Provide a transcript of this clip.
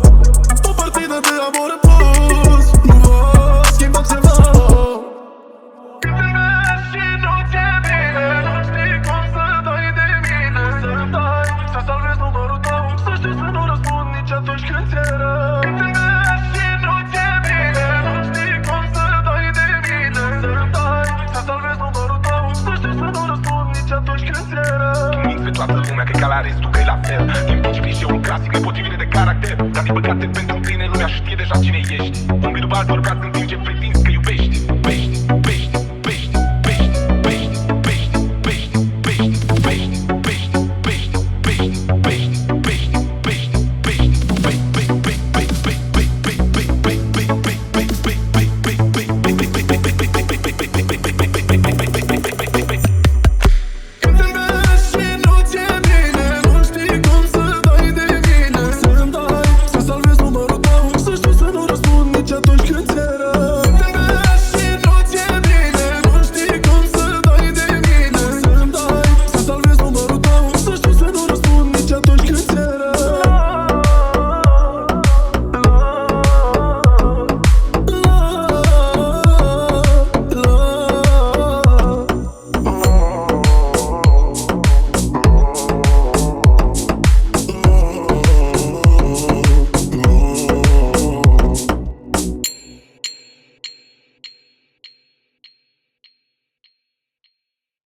O partidă de amor în plus, nu vă schimba ceva. Și nu ți-e bine, nu știi cum să dai de mine. Să-mi dai, să salvezi numărul tău, să știu să nu răspund nici atunci când ți-e rău. Și nu ți-e bine, nu știi cum să dai de mine. Să-mi dai, să salvezi numărul tău, să știu să nu răspund nici atunci când ți-e rău. Minți pe toată lumea, cred că la restul că e la fel. Din pici clișeul clasic, nepotrivire de caracter. Dar din păcate pentru tine lumea știe deja cine ești. Un biru bal bărbat în timp ce